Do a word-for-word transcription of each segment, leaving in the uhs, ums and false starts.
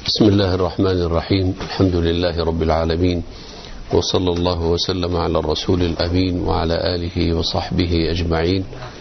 بسم الله الرحمن الرحيم. الحمد لله رب العالمين، وصلى الله وسلم على الرسول الأمين وعلى آله وصحبه أجمعين.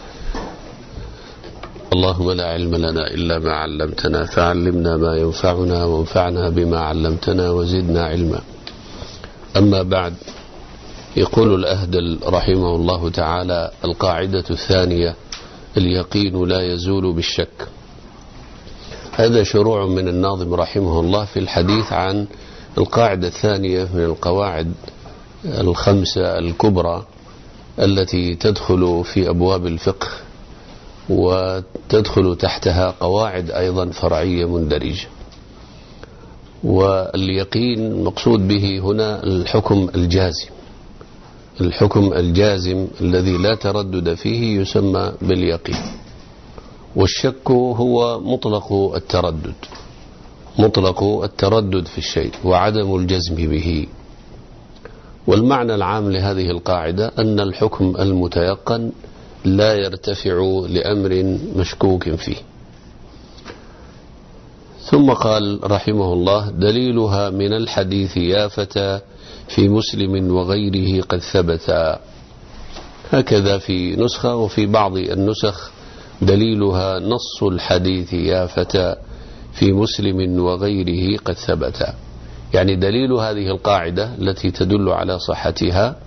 اللهم لا علم لنا إلا ما علمتنا، فعلمنا ما ينفعنا وانفعنا بما علمتنا وزدنا علما. أما بعد، يقول الأهدل رحمه الله تعالى: القاعدة الثانية: اليقين لا يزول بالشك. هذا شروع من الناظم رحمه الله في الحديث عن القاعدة الثانية من القواعد الخمسة الكبرى التي تدخل في أبواب الفقه، وتدخل تحتها قواعد أيضا فرعية مندرجة. واليقين مقصود به هنا الحكم الجازم، الحكم الجازم الذي لا تردد فيه يسمى باليقين. والشك هو مطلق التردد، مطلق التردد في الشيء وعدم الجزم به. والمعنى العام لهذه القاعدة أن الحكم المتيقن لا يرتفع لأمر مشكوك فيه. ثم قال رحمه الله: دليلها من الحديث يا فتى في مسلم وغيره قد ثبتا. هكذا في نسخة، وفي بعض النسخ: دليلها نص الحديث يا فتى في مسلم وغيره قد ثبتا. يعني دليل هذه القاعدة التي تدل على صحتها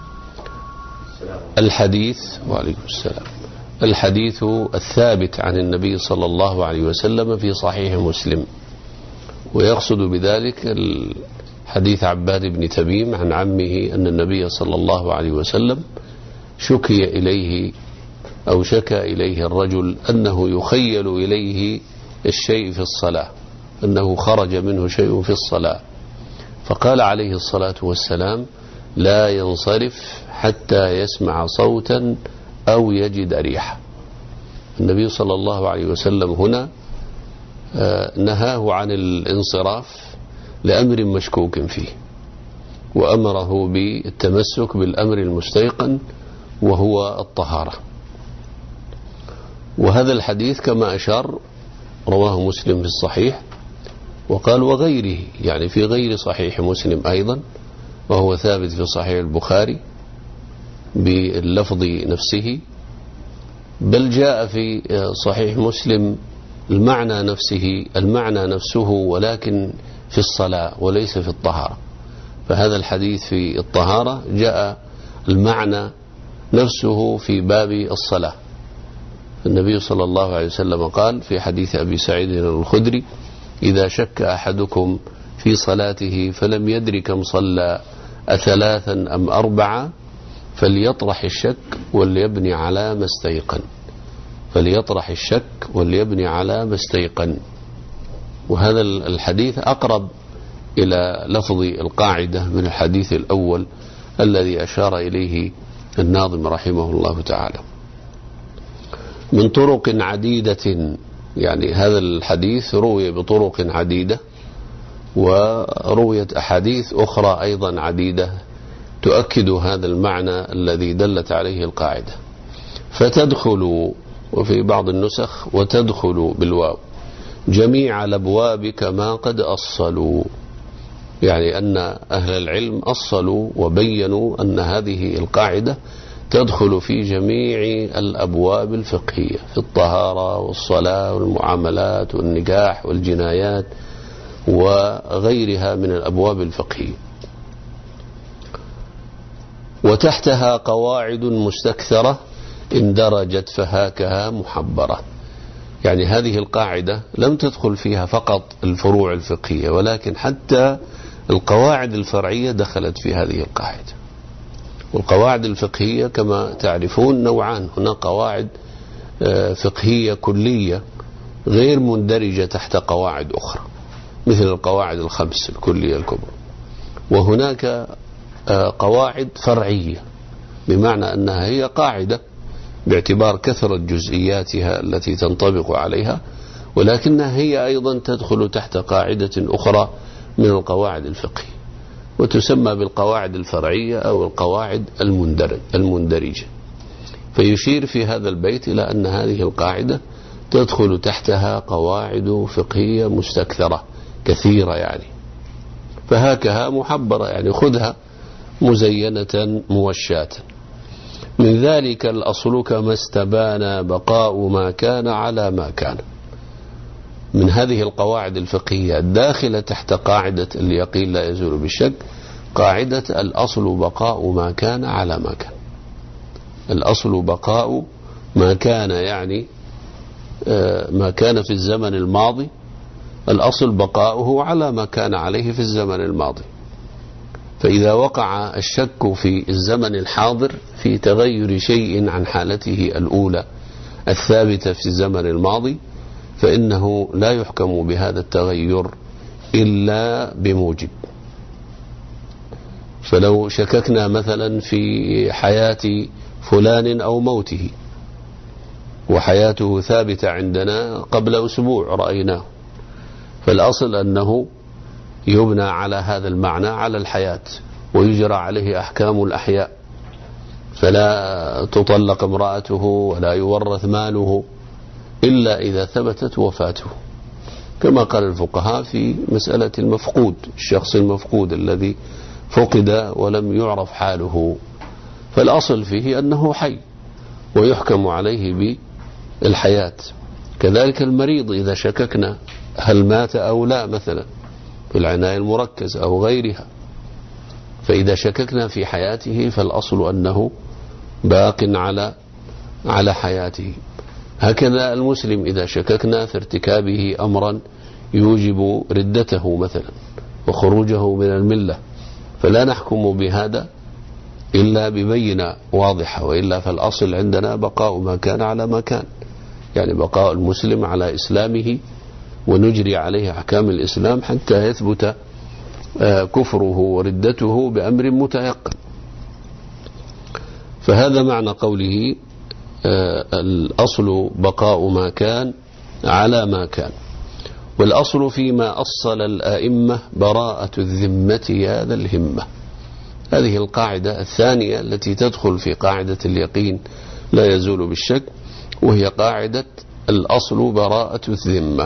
الحديث وعليكم السلام الحديث الثابت عن النبي صلى الله عليه وسلم في صحيح مسلم. ويقصد بذلك الحديث عباد بن تميم عن عمه أن النبي صلى الله عليه وسلم شكي إليه أو شكى إليه الرجل أنه يخيل إليه الشيء في الصلاة، أنه خرج منه شيء في الصلاة، فقال عليه الصلاة والسلام: لا ينصرف حتى يسمع صوتا أو يجد ريحة. النبي صلى الله عليه وسلم هنا نهاه عن الانصراف لأمر مشكوك فيه، وأمره بالتمسك بالأمر المستيقن وهو الطهارة. وهذا الحديث كما أشار رواه مسلم في الصحيح، وقال وغيره، يعني في غير صحيح مسلم أيضا، وهو ثابت في صحيح البخاري باللفظ نفسه، بل جاء في صحيح مسلم المعنى نفسه المعنى نفسه ولكن في الصلاة وليس في الطهارة. فهذا الحديث في الطهارة جاء المعنى نفسه في باب الصلاة. النبي صلى الله عليه وسلم قال في حديث أبي سعيد الخدري: إذا شك أحدكم في صلاته فلم يدر كم صلى أثلاثا أم أربعة فليطرح الشك وليبني على ما استيقن فليطرح الشك وليبني على ما استيقن. وهذا الحديث أقرب إلى لفظ القاعدة من الحديث الأول الذي أشار إليه الناظم رحمه الله تعالى من طرق عديدة. يعني هذا الحديث روي بطرق عديدة، ورويت أحاديث أخرى أيضا عديدة تؤكد هذا المعنى الذي دلت عليه القاعدة. فتدخل، وفي بعض النسخ وتدخل بالواو، جميع الأبواب كما قد أصلوا. يعني أن أهل العلم أصلوا وبينوا أن هذه القاعدة تدخل في جميع الأبواب الفقهية، في الطهارة والصلاة والمعاملات والنكاح والجنايات وغيرها من الأبواب الفقهية. وتحتها قواعد مستكثرة اندرجت فهاكها محبرة. يعني هذه القاعدة لم تدخل فيها فقط الفروع الفقهية، ولكن حتى القواعد الفرعية دخلت في هذه القاعدة. والقواعد الفقهية كما تعرفون نوعان: هناك قواعد فقهية كلية غير مندرجة تحت قواعد أخرى مثل القواعد الخمس الكلية الكبرى، وهناك قواعد فرعية بمعنى أنها هي قاعدة باعتبار كثرة جزئياتها التي تنطبق عليها، ولكنها هي أيضا تدخل تحت قاعدة أخرى من القواعد الفقهية، وتسمى بالقواعد الفرعية أو القواعد المندرجة. فيشير في هذا البيت إلى أن هذه القاعدة تدخل تحتها قواعد فقهية مستكثرة كثيرة يعني، فهاكها محبرة يعني خذها مزينة موشاة. من ذلك الأصل كما استبان بقاء ما كان على ما كان. من هذه القواعد الفقهية الداخلة تحت قاعدة اليقين لا يزول بالشك، قاعدة الأصل بقاء ما كان على ما كان. الأصل بقاء ما كان يعني ما كان في الزمن الماضي، الأصل بقاؤه على ما كان عليه في الزمن الماضي. فإذا وقع الشك في الزمن الحاضر في تغير شيء عن حالته الأولى الثابتة في الزمن الماضي، فإنه لا يحكم بهذا التغير إلا بموجب. فلو شككنا مثلا في حياة فلان أو موته، وحياته ثابتة عندنا قبل أسبوع رأيناه، فالأصل أنه يبنى على هذا المعنى على الحياة، ويجرى عليه أحكام الأحياء، فلا تطلق امرأته ولا يورث ماله إلا إذا ثبتت وفاته، كما قال الفقهاء في مسألة المفقود، الشخص المفقود الذي فقد ولم يعرف حاله، فالأصل فيه أنه حي ويحكم عليه بالحياة. كذلك المريض إذا شككنا هل مات أو لا مثلا في العناية المركزة أو غيرها، فإذا شككنا في حياته فالأصل أنه باق على على حياته. هكذا المسلم إذا شككنا في ارتكابه أمرا يوجب ردته مثلا وخروجه من الملة، فلا نحكم بهذا إلا ببينة واضحة، وإلا فالأصل عندنا بقاء ما كان على ما كان، يعني بقاء المسلم على إسلامه ونجري عليه أحكام الإسلام حتى يثبت كفره وردته بأمر متيقن. فهذا معنى قوله الأصل بقاء ما كان على ما كان. والأصل فيما أصل الآئمة براءة الذمة هذا الهمة. هذه القاعدة الثانية التي تدخل في قاعدة اليقين لا يزول بالشك، وهي قاعدة الأصل براءة الذمة.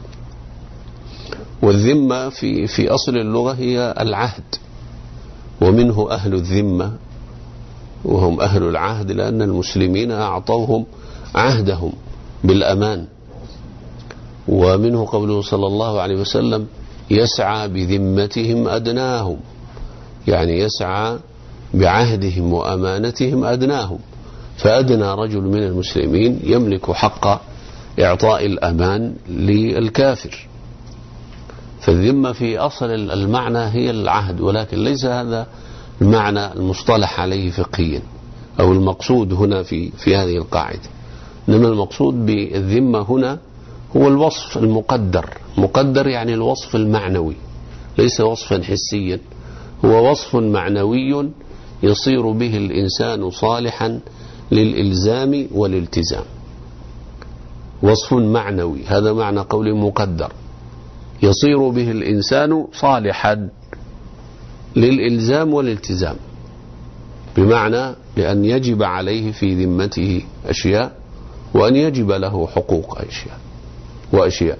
والذمة في في أصل اللغة هي العهد، ومنه أهل الذمة وهم أهل العهد، لأن المسلمين أعطوهم عهدهم بالأمان. ومنه قوله صلى الله عليه وسلم يسعى بذمتهم أدناهم، يعني يسعى بعهدهم وأمانتهم أدناهم، فأدنى رجل من المسلمين يملك حق إعطاء الأمان للكافر. فالذمة في أصل المعنى هي العهد، ولكن ليس هذا المعنى المصطلح عليه فقهيا أو المقصود هنا في في هذه القاعدة، إنما المقصود بالذمة هنا هو الوصف المقدر. مقدر يعني الوصف المعنوي، ليس وصفا حسيا، هو وصف معنوي يصير به الإنسان صالحا للإلزام والالتزام. وصف معنوي، هذا معنى قول مقدر، يصير به الإنسان صالحا للإلزام والالتزام، بمعنى لأن يجب عليه في ذمته أشياء، وأن يجب له حقوق أشياء وأشياء.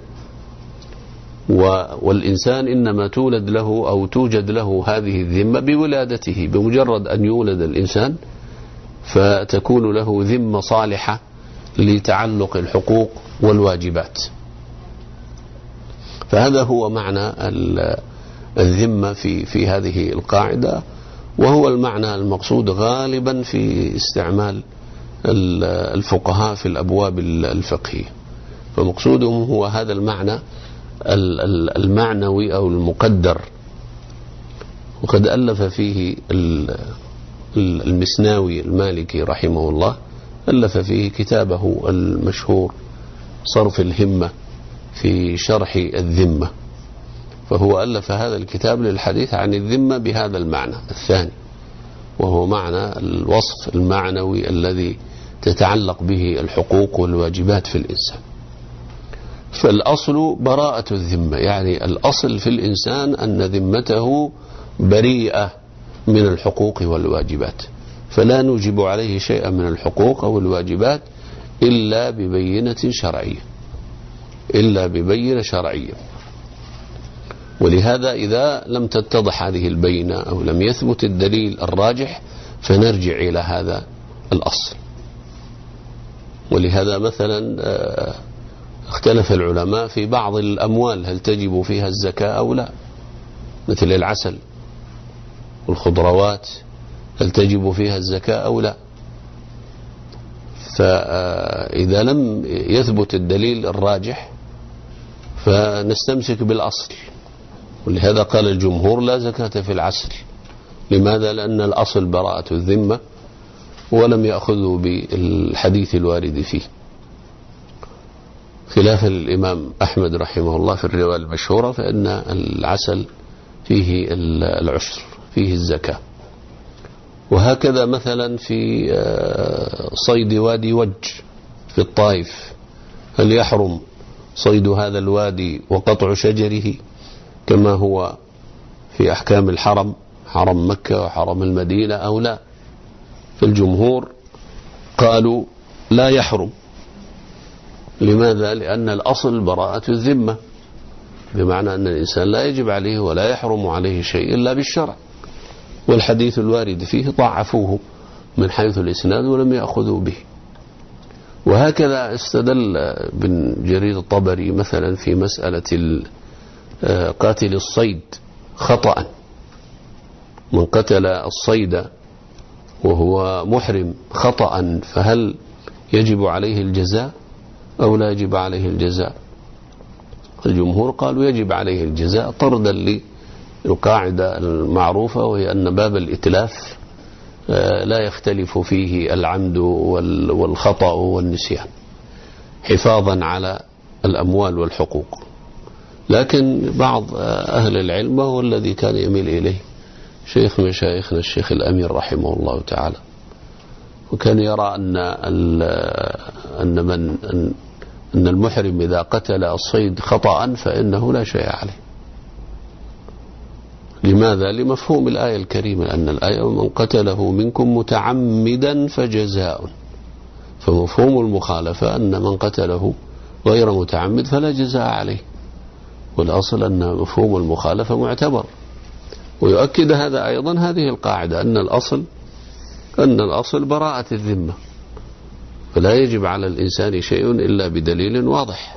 والإنسان إنما تولد له أو توجد له هذه الذمة بولادته، بمجرد أن يولد الإنسان فتكون له ذمة صالحة لتعلق الحقوق والواجبات. فهذا هو معنى الذمة في في هذه القاعدة، وهو المعنى المقصود غالبا في استعمال الفقهاء في الأبواب الفقهية. فمقصودهم هو هذا المعنى المعنوي أو المقدر. وقد ألف فيه المسناوي المالكي رحمه الله، ألف فيه كتابه المشهور صرف الهمة في شرح الذمة، فهو ألف هذا الكتاب للحديث عن الذمة بهذا المعنى الثاني، وهو معنى الوصف المعنوي الذي تتعلق به الحقوق والواجبات في الإنسان. فالأصل براءة الذمة، يعني الأصل في الإنسان أن ذمته بريئة من الحقوق والواجبات، فلا نوجب عليه شيئا من الحقوق أو الواجبات إلا ببينة شرعية إلا ببينة شرعية. ولهذا إذا لم تتضح هذه البينة أو لم يثبت الدليل الراجح فنرجع إلى هذا الأصل. ولهذا مثلا اختلف العلماء في بعض الأموال هل تجب فيها الزكاة أو لا، مثل العسل والخضروات هل تجب فيها الزكاة أو لا. فإذا لم يثبت الدليل الراجح فنستمسك بالأصل، ولهذا قال الجمهور لا زكاة في العسل. لماذا؟ لأن الأصل براءة الذمة ولم يأخذوا بالحديث الوارد فيه، خلاف الإمام أحمد رحمه الله في الرواية المشهورة فإن العسل فيه العشر، فيه الزكاة. وهكذا مثلا في صيد وادي وج في الطائف، هل يحرم صيد هذا الوادي وقطع شجره كما هو في أحكام الحرم، حرم مكة وحرم المدينة أو لا؟ فالجمهور قالوا لا يحرم. لماذا؟ لأن الأصل براءة الذمة، بمعنى أن الإنسان لا يجب عليه ولا يحرم عليه شيء إلا بالشرع، والحديث الوارد فيه ضعفوه من حيث الإسناد ولم يأخذوا به. وهكذا استدل بن جرير الطبري مثلا في مسألة قاتل الصيد خطأ، من قتل الصيد وهو محرم خطأ فهل يجب عليه الجزاء أو لا يجب عليه الجزاء؟ الجمهور قالوا يجب عليه الجزاء طردا للقاعدة المعروفة، وهي أن باب الإتلاف لا يختلف فيه العمد والخطأ والنسيان حفاظا على الأموال والحقوق. لكن بعض أهل العلم وهو الذي كان يميل إليه شيخ مشايخنا الشيخ الأمير رحمه الله تعالى، وكان يرى أن أن من أن المحرم إذا قتل الصيد خطأ فإنه لا شيء عليه. لماذا؟ لمفهوم الآية الكريمة، أن الآية من قتله منكم متعمدا فجزاء، فمفهوم المخالفة أن من قتله غير متعمد فلا جزاء عليه، والأصل أن مفهوم المخالفة معتبر. ويؤكد هذا أيضا هذه القاعدة أن الأصل أن الأصل براءة الذمة، فلا يجب على الإنسان شيء إلا بدليل واضح.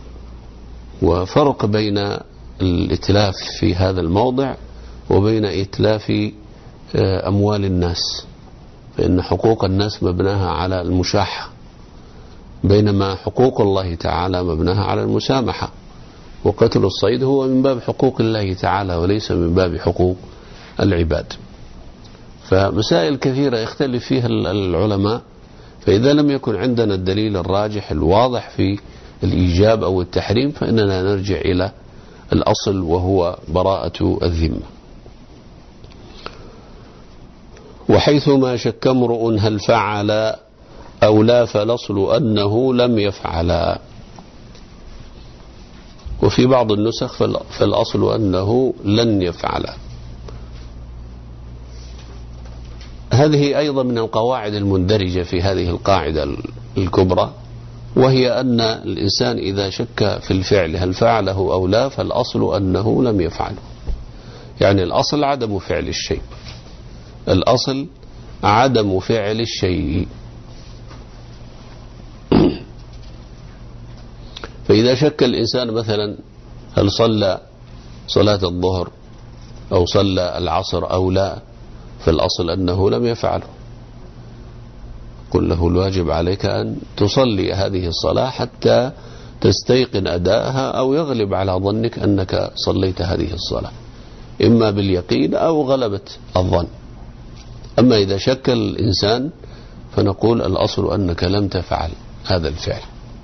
وفرق بين الإتلاف في هذا الموضع وبين إتلاف أموال الناس، فإن حقوق الناس مبناها على المشاحة، بينما حقوق الله تعالى مبناها على المسامحة. وقتل الصيد هو من باب حقوق الله تعالى وليس من باب حقوق العباد. فمسائل كثيرة يختلف فيها العلماء، فإذا لم يكن عندنا الدليل الراجح الواضح في الإيجاب أو التحريم فإننا نرجع إلى الأصل وهو براءة الذمة. وحيثما شك امرؤ هل فعل أو لا فالأصل أنه لم يفعل. وفي بعض النسخ فالأصل أنه لن يفعل. هذه أيضا من القواعد المندرجة في هذه القاعدة الكبرى، وهي أن الإنسان إذا شك في الفعل هل فعله أو لا فالأصل أنه لم يفعله. يعني الأصل عدم فعل الشيء، الأصل عدم فعل الشيء. فإذا شك الإنسان مثلا هل صلى صلاة الظهر أو صلى العصر أو لا فالأصل أنه لم يفعله، قل له الواجب عليك أن تصلي هذه الصلاة حتى تستيقن أداءها أو يغلب على ظنك أنك صليت هذه الصلاة، إما باليقين أو غلبة الظن. أما إذا شك الإنسان فنقول الأصل أنك لم تفعل هذا الفعل.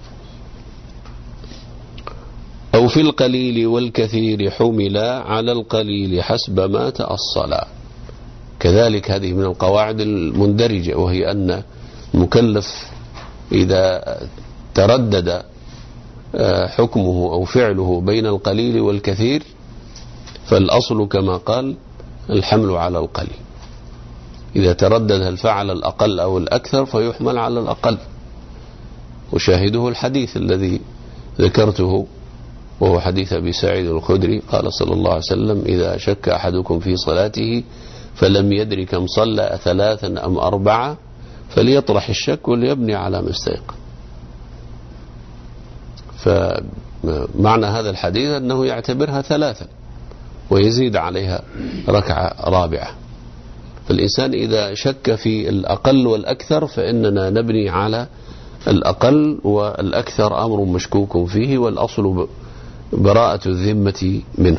أو في القليل والكثير حملا على القليل حسب ما تأصلا. كذلك هذه من القواعد المندرجة، وهي أن المكلف إذا تردد حكمه أو فعله بين القليل والكثير فالأصل كما قال الحمل على القليل. إذا تردد هل فعل الأقل أو الأكثر فيحمل على الأقل. وشاهده الحديث الذي ذكرته وهو حديث أبي سعيد الخدري قال صلى الله عليه وسلم: إذا شك أحدكم في صلاته فلم يدري كم صلى ثلاثا أم أربعة فليطرح الشك وليبني على ما استيقن. فمعنى هذا الحديث أنه يعتبرها ثلاثا ويزيد عليها ركعة رابعة. فالإنسان إذا شك في الأقل والأكثر فإننا نبني على الأقل، والأكثر أمر مشكوك فيه، والأصل براءة الذمة منه.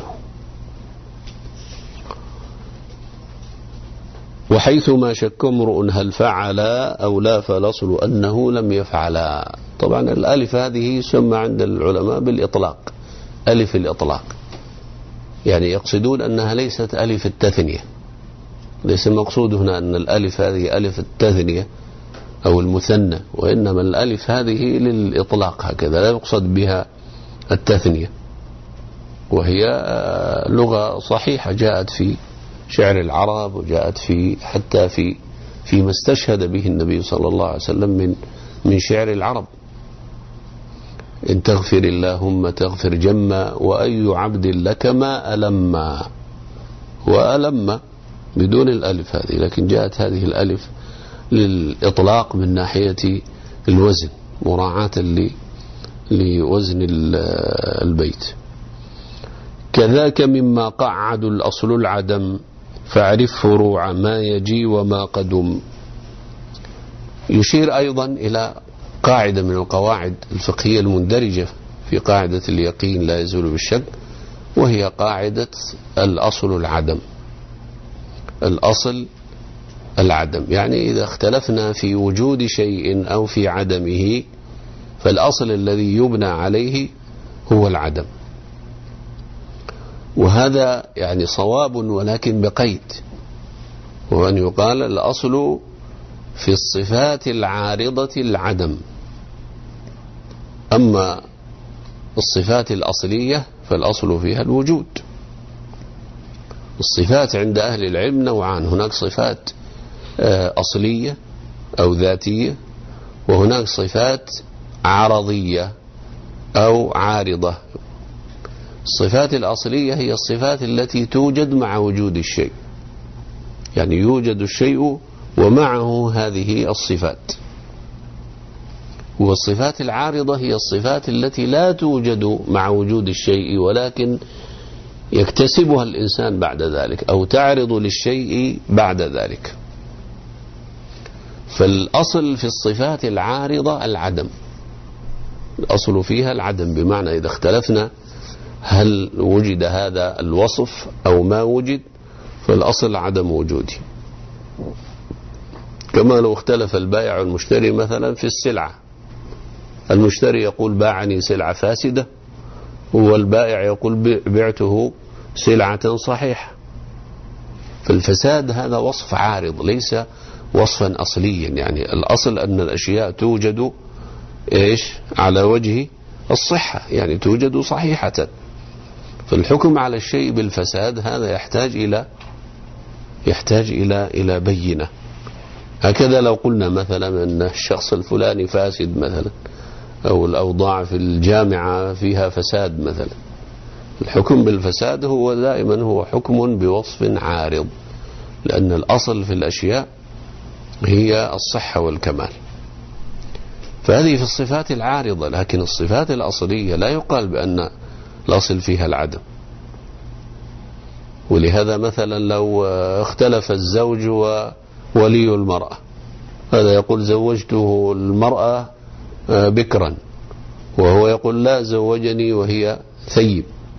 وحيثما شك امرؤ هل فعل أو لا فالأصل أنه لم يفعلا. طبعا الألف هذه يسمى عند العلماء بالإطلاق، ألف الإطلاق، يعني يقصدون أنها ليست ألف التثنية، ليس المقصود هنا أن الألف هذه ألف التثنية أو المثنى، وإنما الألف هذه للإطلاق هكذا، لا يقصد بها التثنية، وهي لغة صحيحة جاءت في شعر العرب، وجاءت في حتى في فيما استشهد به النبي صلى الله عليه وسلم من من شعر العرب: إن تغفر اللهم تغفر جما وأي عبد لك ما ألما. وألما بدون الألف هذه، لكن جاءت هذه الألف للإطلاق من ناحية الوزن، مراعاة لوزن البيت. كذاك مما قعد الأصل العدم فاعرف فروع ما يجي وما قدم. يشير أيضا إلى قاعدة من القواعد الفقهية المندرجة في قاعدة اليقين لا يزول بالشك، وهي قاعدة الأصل العدم. الأصل العدم، يعني إذا اختلفنا في وجود شيء أو في عدمه فالأصل الذي يبنى عليه هو العدم. وهذا يعني صواب ولكن بقيد، وأن يقال الأصل في الصفات العارضة العدم، أما الصفات الأصلية فالأصل فيها الوجود. الصفات عند أهل العلم نوعان: هناك صفات أصلية أو ذاتية، وهناك صفات عرضية أو عارضة. الصفات الأصلية هي الصفات التي توجد مع وجود الشيء، يعني يوجد الشيء ومعه هذه الصفات. والصفات العارضة هي الصفات التي لا توجد مع وجود الشيء ولكن يكتسبها الإنسان بعد ذلك، أو تعرض للشيء بعد ذلك. فالأصل في الصفات العارضة العدم، الأصل فيها العدم، بمعنى إذا اختلفنا هل وجد هذا الوصف أو ما وجد فالأصل عدم وجوده. كما لو اختلف البائع والمشتري مثلا في السلعة، المشتري يقول باعني سلعة فاسدة، والبائع يقول بعته سلعة صحيحة، فالفساد هذا وصف عارض ليس وصفا أصليا. يعني الأصل أن الأشياء توجد إيش على وجه الصحة، يعني توجد صحيحة. فالحكم على الشيء بالفساد هذا يحتاج إلى يحتاج إلى إلى بينة. هكذا لو قلنا مثلا أن الشخص الفلاني فاسد مثلا، أو الأوضاع في الجامعة فيها فساد مثلا، الحكم بالفساد هو دائما هو حكم بوصف عارض، لأن الأصل في الأشياء هي الصحة والكمال. فهذه في الصفات العارضة، لكن الصفات الأصلية لا يقال بأن الأصل فيها العدم. ولهذا مثلا لو اختلف الزوج وولي المرأة، هذا يقول زوجته المرأة بكرا، وهو يقول لا زوجني وهي ثيب،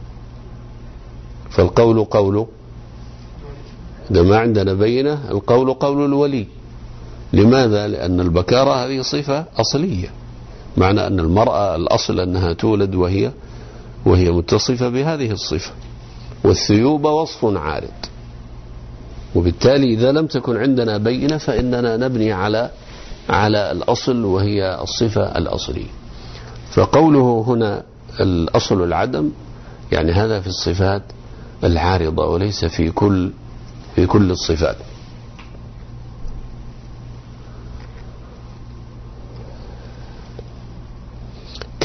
فالقول قوله، إذا ما عندنا بينة القول قول الولي. لماذا؟ لأن البكارة هذه صفة أصلية، معنى أن المرأة الأصل أنها تولد وهي وهي متصفة بهذه الصفة، والثيوب وصف عارض. وبالتالي إذا لم تكن عندنا بينة فإننا نبني على على الأصل وهي الصفة الأصلية. فقوله هنا الأصل العدم، يعني هذا في الصفات العارضة وليس في كل في كل الصفات.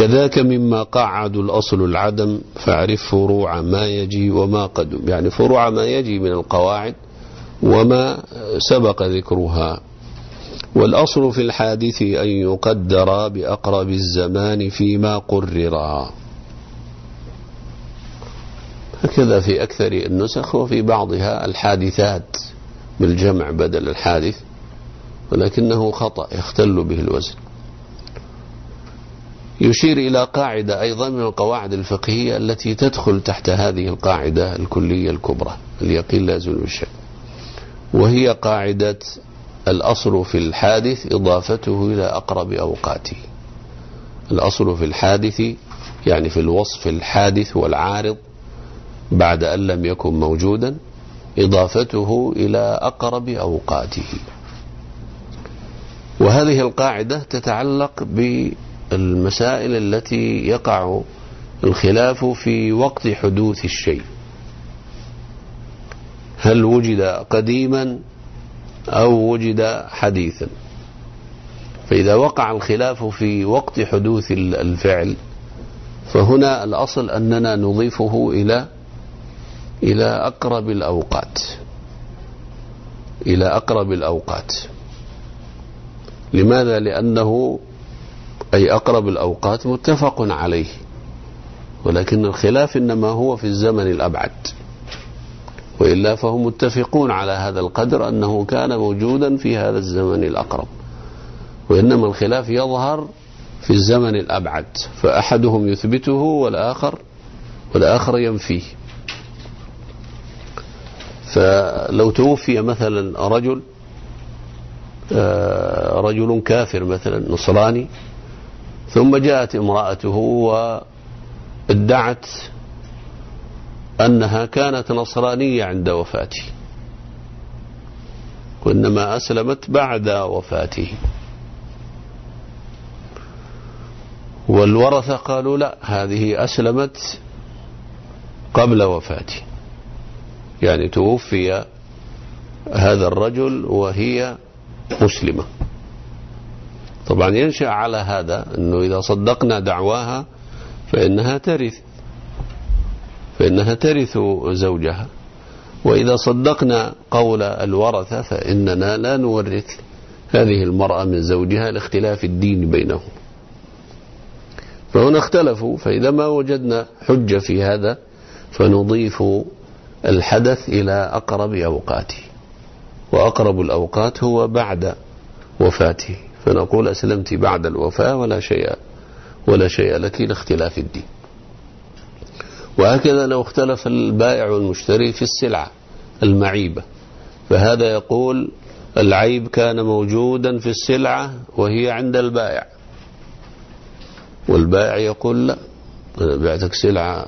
كذاك مما قعدوا الأصل العدم فاعرف فروع ما يجي وما قدم، يعني فروع ما يجي من القواعد وما سبق ذكرها. والأصل في الحادث أن يقدر بأقرب الزمان فيما قرر. هكذا في أكثر النسخ، وفي بعضها الحادثات بالجمع بدل الحادث، ولكنه خطأ يختل به الوزن. يشير إلى قاعدة أيضا من القواعد الفقهية التي تدخل تحت هذه القاعدة الكلية الكبرى، اليقين لا يزول بالشك، وهي قاعدة الأصل في الحادث إضافته إلى أقرب أوقاته. الأصل في الحادث يعني في الوصف الحادث والعارض بعد أن لم يكن موجودا إضافته إلى أقرب أوقاته. وهذه القاعدة تتعلق بالمسائل التي يقع الخلاف في وقت حدوث الشيء، هل وجد قديما أو وجد حديثا. فإذا وقع الخلاف في وقت حدوث الفعل فهنا الأصل أننا نضيفه إلى إلى أقرب الأوقات إلى أقرب الأوقات. لماذا؟ لأنه أي أقرب الأوقات متفق عليه، ولكن الخلاف إنما هو في الزمن الأبعد، وإلا فهم متفقون على هذا القدر أنه كان موجودا في هذا الزمن الأقرب، وإنما الخلاف يظهر في الزمن الأبعد، فأحدهم يثبته والآخر والآخر ينفيه. فلو توفي مثلا رجل رجل كافر مثلا نصراني، ثم جاءت امرأته وادعت أنها كانت نصرانية عند وفاته، وإنما أسلمت بعد وفاته، والورثة قالوا لا، هذه أسلمت قبل وفاته، يعني توفي هذا الرجل وهي مسلمة. طبعا ينشأ على هذا أنه إذا صدقنا دعواها فإنها ترث فإنها ترث زوجها، وإذا صدقنا قول الورثة فإننا لا نورث هذه المرأة من زوجها لاختلاف الدين بينهم. فهنا اختلفوا، فإذا ما وجدنا حجة في هذا فنضيف الحدث إلى أقرب أوقاته، وأقرب الأوقات هو بعد وفاته، فنقول أسلمت بعد الوفاة ولا شيء ولا شيء لك لاختلاف الدين. وهكذا لو اختلف البائع والمشتري في السلعة المعيبة، فهذا يقول العيب كان موجودا في السلعة وهي عند البائع، والبائع يقول لا، أنا بعتك سلعة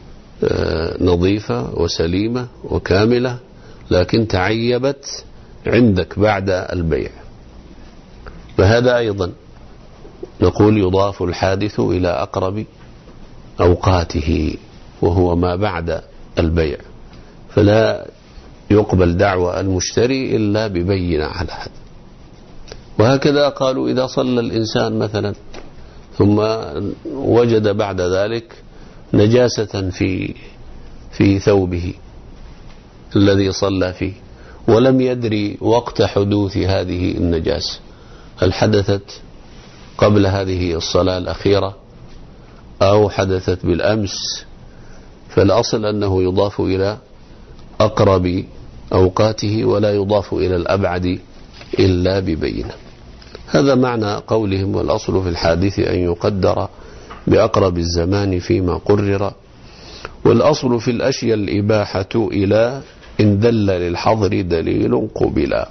نظيفة وسليمة وكاملة لكن تعيبت عندك بعد البيع. فهذا أيضا نقول يضاف الحادث إلى أقرب أوقاته وهو ما بعد البيع، فلا يقبل دعوى المشتري إلا ببينة على هذا. وهكذا قالوا إذا صلى الإنسان مثلا ثم وجد بعد ذلك نجاسة في في ثوبه الذي صلى فيه ولم يدري وقت حدوث هذه النجاسة، هل حدثت قبل هذه الصلاة الأخيرة أو حدثت بالأمس، فالأصل أنه يضاف إلى أقرب أوقاته ولا يضاف إلى الأبعد إلا ببينة. هذا معنى قولهم والأصل في الحادث أن يقدر بأقرب الزمان فيما قرر. والأصل في الأشياء الإباحة إلى إن دل للحظر دليل قبلا.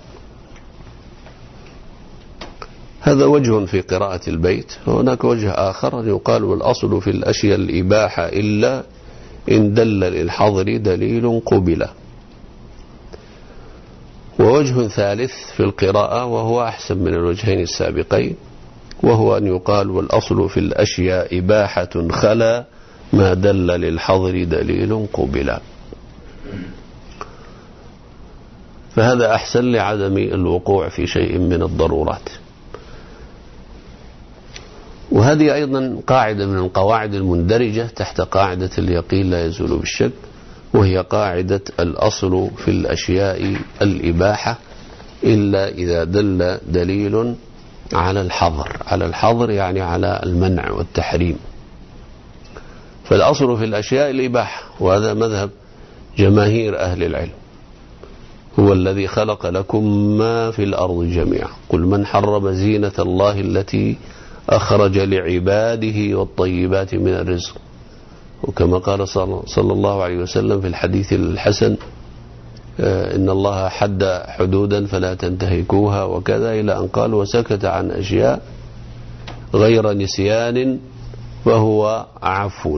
هذا وجه في قراءة البيت. هناك وجه آخر يقال والأصل في الأشياء الإباحة إلا إن دل للحظر دليل قبلا. ووجه ثالث في القراءة وهو أحسن من الوجهين السابقين، وهو أن يقال والأصل في الأشياء إباحة خلا ما دل للحظر دليل قبلا. فهذا أحسن لعدم الوقوع في شيء من الضرورات. وهذه أيضا قاعدة من القواعد المندرجة تحت قاعدة اليقين لا يزول بالشك، وهي قاعدة الأصل في الأشياء الإباحة إلا إذا دل دليل على الحظر. على الحظر يعني على المنع والتحريم. فالأصل في الأشياء الإباحة، وهذا مذهب جماهير أهل العلم. هو الذي خلق لكم ما في الأرض جميعا، قل من حرم زينة الله التي أخرج لعباده والطيبات من الرزق. وكما قال صلى الله عليه وسلم في الحديث الحسن إن الله حد حدودا فلا تنتهكوها وكذا، إلى أن قال وسكت عن أشياء غير نسيان وهو عفو.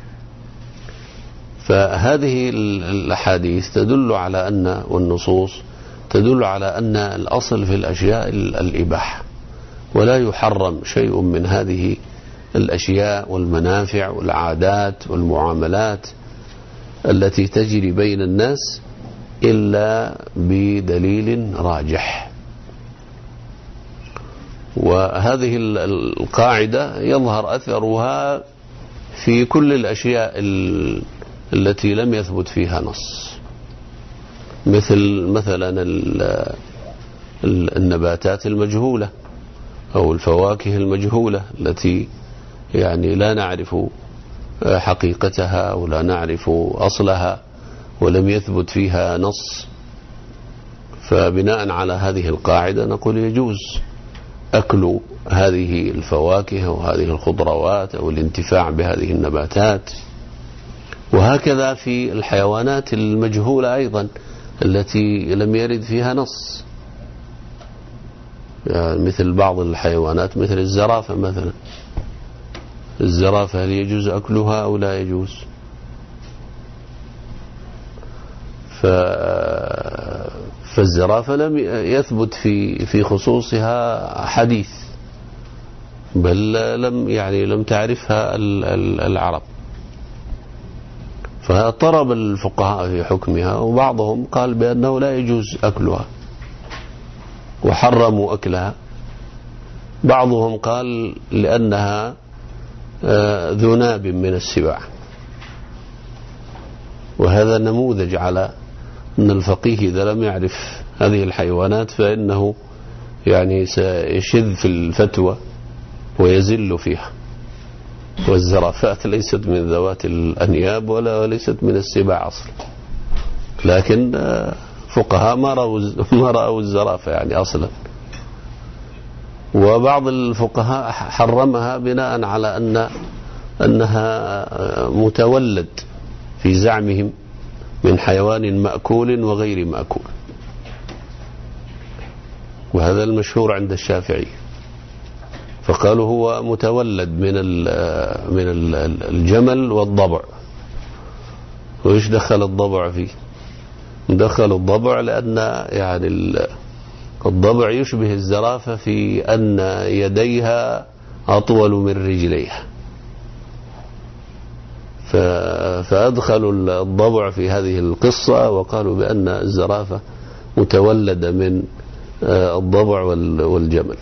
فهذه الأحاديث تدل على أن، والنصوص تدل على أن الأصل في الأشياء الإباحة، ولا يحرم شيء من هذه الأشياء والمنافع والعادات والمعاملات التي تجري بين الناس إلا بدليل راجح. وهذه القاعدة يظهر أثرها في كل الأشياء التي لم يثبت فيها نص، مثل مثلا النباتات المجهولة أو الفواكه المجهولة التي يعني لا نعرف حقيقتها ولا نعرف أصلها ولم يثبت فيها نص. فبناء على هذه القاعدة نقول يجوز أكل هذه الفواكه وهذه الخضروات أو الانتفاع بهذه النباتات. وهكذا في الحيوانات المجهولة أيضا التي لم يرد فيها نص، يعني مثل بعض الحيوانات مثل الزرافة مثلا. الزرافة هل يجوز أكلها أو لا يجوز؟ ف... فالزرافة لم يثبت في في خصوصها حديث، بل لم يعني لم تعرفها العرب، فاضطرب الفقهاء في حكمها، وبعضهم قال بأنه لا يجوز أكلها وحرموا أكلها. بعضهم قال لأنها ذو ناب من السباع. وهذا نموذج على أن الفقيه إذا لم يعرف هذه الحيوانات فإنه يعني سيشذ في الفتوى ويزل فيها. والزرافات ليست من ذوات الأنياب ولا ليست من السباع أصلا، لكن فقهاء ما رأوا ما رأوا الزرافة يعني أصلا. وبعض الفقهاء حرمها بناء على أن أنها متولد في زعمهم من حيوان مأكول وغير مأكول، وهذا المشهور عند الشافعي. فقالوا هو متولد من من الجمل والضبع. وإيش دخل الضبع فيه؟ دخل الضبع لأن يعني الضبع يشبه الزرافة في أن يديها أطول من رجليها، فأدخلوا الضبع في هذه القصة وقالوا بأن الزرافة متولدة من الضبع والجمل.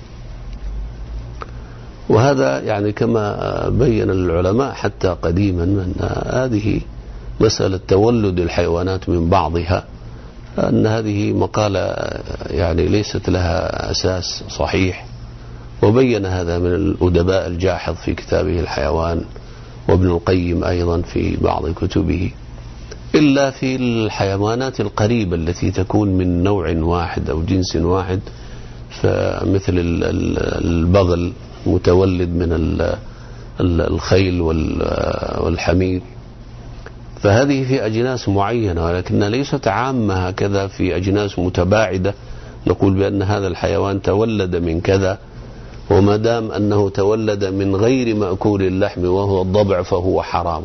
وهذا يعني كما بين العلماء حتى قديما أن هذه مسألة تولد الحيوانات من بعضها أن هذه مقالة يعني ليست لها أساس صحيح. وبين هذا من الأدباء الجاحظ في كتابه الحيوان، وابن القيم أيضا في بعض كتبه، إلا في الحيوانات القريبة التي تكون من نوع واحد أو جنس واحد، فمثل البغل متولد من الخيل والحمير، فهذه في أجناس معينة، ولكنها ليست عامة هكذا في أجناس متباعدة نقول بأن هذا الحيوان تولد من كذا، وما دام أنه تولد من غير مأكول اللحم وهو الضبع فهو حرام.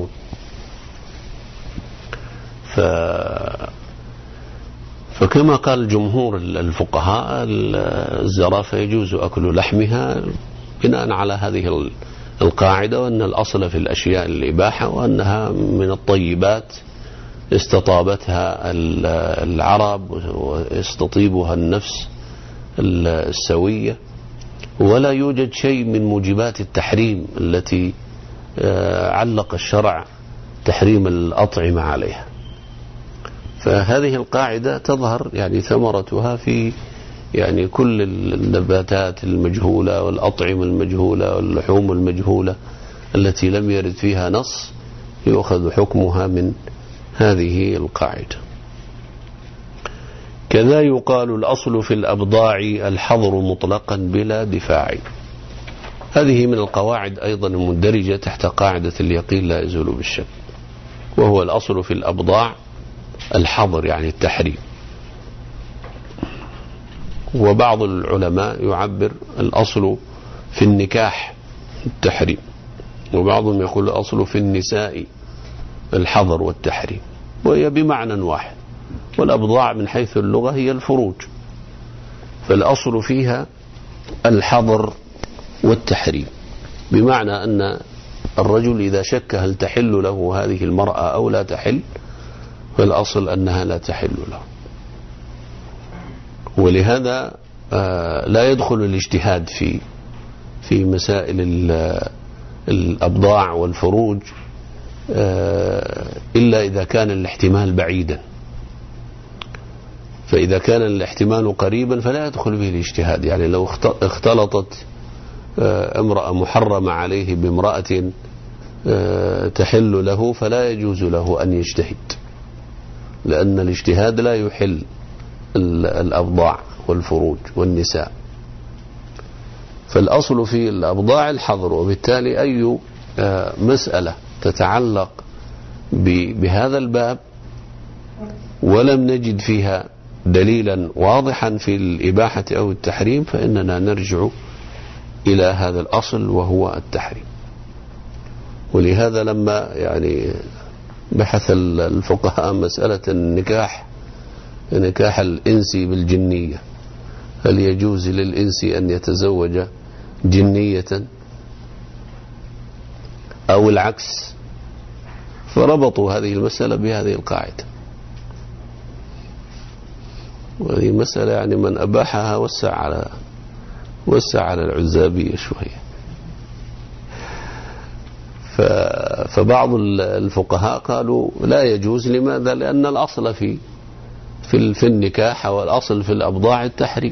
ف... فكما قال جمهور الفقهاء الزرافة يجوز أكل لحمها بناء على هذه القاعدة، وأن الأصل في الأشياء الإباحة، وأنها من الطيبات استطابتها العرب واستطيبها النفس السوية، ولا يوجد شيء من موجبات التحريم التي علق الشرع تحريم الأطعمة عليها. فهذه القاعدة تظهر يعني ثمرتها في يعني كل النباتات المجهولة والأطعمة المجهولة واللحوم المجهولة التي لم يرد فيها نص، يؤخذ حكمها من هذه القاعدة. كذا يقال الأصل في الأبضاع الحظر مطلقا بلا دفاع. هذه من القواعد أيضا المندرجة تحت قاعدة اليقين لا يزول بالشك، وهو الأصل في الأبضاع الحظر يعني التحريم. وبعض العلماء يعبر الأصل في النكاح التحريم، وبعضهم يقول الأصل في النساء الحظر والتحريم، وهي بمعنى واحد. والأبضاع من حيث اللغة هي الفروج، فالأصل فيها الحظر والتحريم، بمعنى أن الرجل إذا شك هل تحل له هذه المرأة أو لا تحل، فالأصل أنها لا تحل له. ولهذا لا يدخل الاجتهاد في في مسائل الأبضاع والفروج إلا إذا كان الاحتمال بعيدا. فإذا كان الاحتمال قريبا فلا يدخل به الاجتهاد. يعني لو اختلطت امرأة محرمة عليه بامرأة تحل له فلا يجوز له أن يجتهد، لأن الاجتهاد لا يحل الأبضاع والفروج والنساء. فالأصل في الأبضاع الحظر، وبالتالي أي مسألة تتعلق بهذا الباب ولم نجد فيها دليلا واضحا في الإباحة أو التحريم فإننا نرجع إلى هذا الأصل وهو التحريم. ولهذا لما يعني بحث الفقهاء مسألة النكاح، نكاح الإنسي بالجنية، هل يجوز للإنسي أن يتزوج جنية أو العكس، فربطوا هذه المسألة بهذه القاعدة. وهذه مسألة يعني من أباحها وسع على وسع على العزابية شوية. فبعض الفقهاء قالوا لا يجوز. لماذا؟ لأن الأصل في في في النكاح والأصل في الأبضاع التحريم،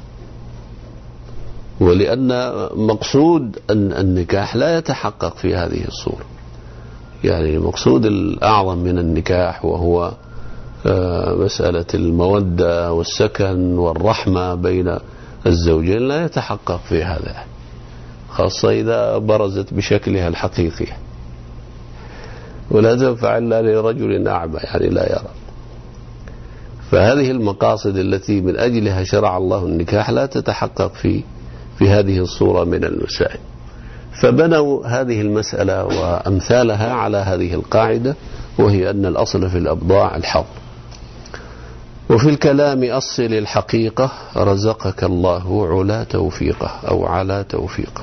ولأن مقصود أن النكاح لا يتحقق في هذه الصورة. يعني المقصود الأعظم من النكاح وهو مسألة المودة والسكن والرحمة بين الزوجين لا يتحقق في هذا، خاصة إذا برزت بشكلها الحقيقي، ولا تنفع إلا لرجل أعمى يعني لا يرى. فهذه المقاصد التي من أجلها شرع الله النكاح لا تتحقق في في هذه الصورة من المسائل. فبنوا هذه المسألة وأمثالها على هذه القاعدة، وهي أن الأصل في الأبضاع الحظر. وفي الكلام أصل الحقيقة رزقك الله علا توفيقه أو على توفيقه.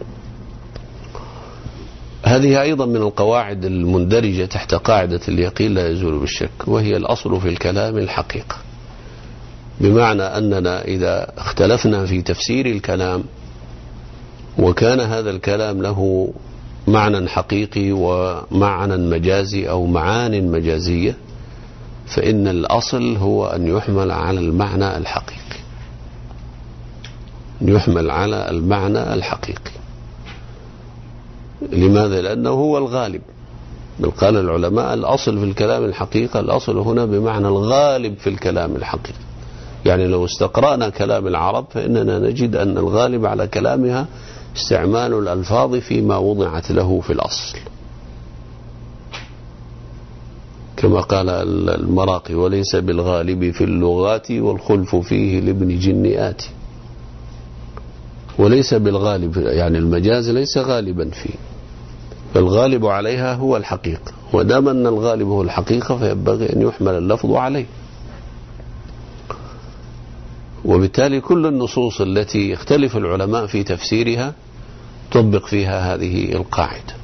هذه أيضا من القواعد المندرجة تحت قاعدة اليقين لا يزول بالشك، وهي الأصل في الكلام الحقيقة، بمعنى أننا إذا اختلفنا في تفسير الكلام وكان هذا الكلام له معنى حقيقي ومعنى مجازي أو معان مجازية، فإن الأصل هو أن يحمل على المعنى الحقيقي، يحمل على المعنى الحقيقي. لماذا؟ لأنه هو الغالب. بل قال العلماء الأصل في الكلام الحقيقة، الأصل هنا بمعنى الغالب في الكلام الحقيقي. يعني لو استقرأنا كلام العرب فإننا نجد أن الغالب على كلامها استعمال الألفاظ فيما وضعت له في الأصل، كما قال المراقي: وليس بالغالب في اللغات والخلف فيه لابن جنيات. وليس بالغالب يعني المجاز ليس غالبا فيه، فالغالب عليها هو الحقيقة، ودام أن الغالب هو الحقيقة فينبغي أن يحمل اللفظ عليه. وبالتالي كل النصوص التي يختلف العلماء في تفسيرها طبق فيها هذه القاعدة.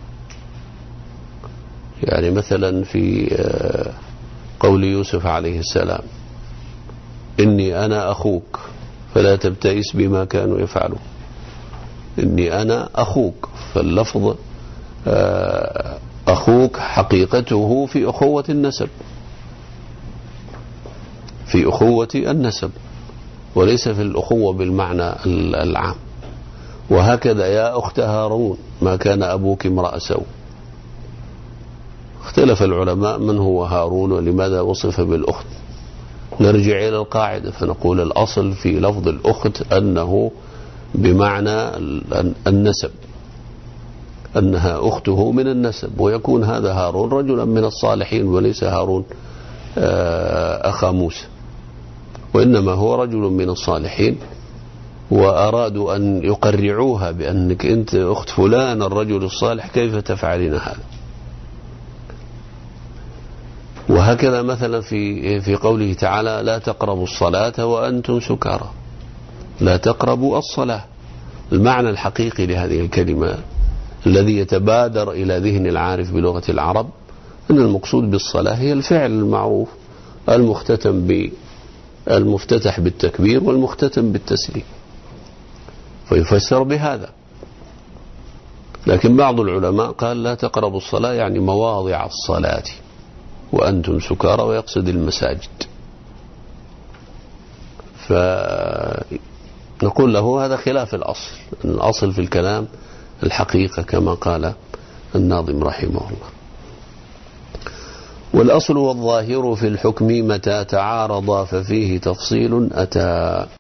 يعني مثلا في قول يوسف عليه السلام: إني أنا أخوك فلا تبتئس بما كانوا يفعلون. إني أنا أخوك، فاللفظ أخوك حقيقته في أخوة النسب، في أخوة النسب، وليس في الأخوة بالمعنى العام. وهكذا يا أخت هارون ما كان أبوك امرأ سوء. اختلف العلماء من هو هارون ولماذا وصف بالأخت. نرجع إلى القاعدة فنقول الأصل في لفظ الأخت أنه بمعنى النسب، أنها أخته من النسب، ويكون هذا هارون رجلا من الصالحين وليس هارون أخا موسى، وإنما هو رجل من الصالحين، وأرادوا أن يقرعوها بأنك أنت أخت فلان الرجل الصالح كيف تفعلين هذا. وهكذا مثلا في في قوله تعالى لا تقربوا الصلاة وأنتم سكارى. لا تقربوا الصلاة، المعنى الحقيقي لهذه الكلمة الذي يتبادر إلى ذهن العارف بلغة العرب أن المقصود بالصلاة هي الفعل المعروف المختتم ب المفتتح بالتكبير والمختتم بالتسليم، فيفسر بهذا. لكن بعض العلماء قال لا تقربوا الصلاة يعني مواضع الصلاة وأنتم سكارى، ويقصد المساجد. فنقول له هذا خلاف الأصل، الأصل في الكلام الحقيقة كما قال الناظم رحمه الله. والأصل والظاهر في الحكم متى تعارض ففيه تفصيل أتى.